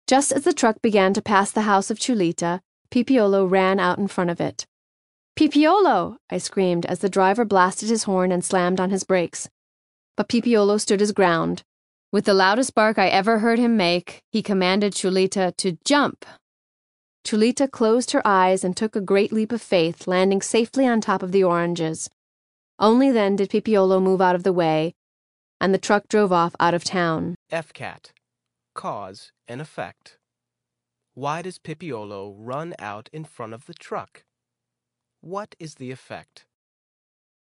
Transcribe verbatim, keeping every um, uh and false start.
Just as the truck began to pass the house of Chulita, Pipiolo ran out in front of it. "Pipiolo!" I screamed as the driver blasted his horn and slammed on his brakes. But Pipiolo stood his ground. With the loudest bark I ever heard him make, he commanded Chulita to jump. Chulita closed her eyes and took a great leap of faith, landing safely on top of the oranges. Only then did Pipiolo move out of the way, and the truck drove off out of town. F CAT. Cause and effect. Why does Pipiolo run out in front of the truck? What is the effect?